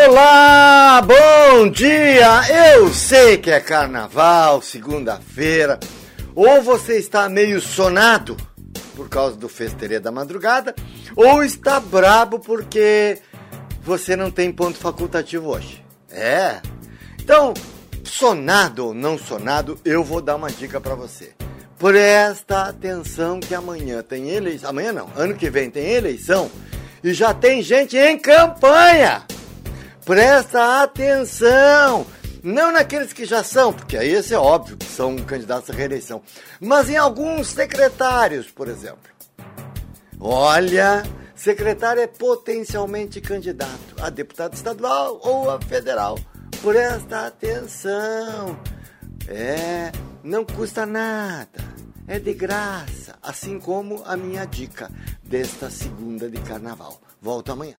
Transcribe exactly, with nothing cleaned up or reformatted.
Olá, bom dia! Eu sei que é carnaval, segunda-feira, ou você está meio sonado por causa do Festerê da madrugada, ou está brabo porque você não tem ponto facultativo hoje. É? Então, sonado ou não sonado, eu vou dar uma dica para você. Presta atenção que amanhã tem eleição, amanhã não, ano que vem tem eleição e já tem gente em campanha. Presta atenção, não naqueles que já são, porque aí esse é óbvio que são candidatos à reeleição, mas em alguns secretários, por exemplo. Olha, secretário é potencialmente candidato a deputado estadual ou a federal. Presta atenção, é, não custa nada, é de graça, assim como a minha dica desta segunda de carnaval. Volto amanhã.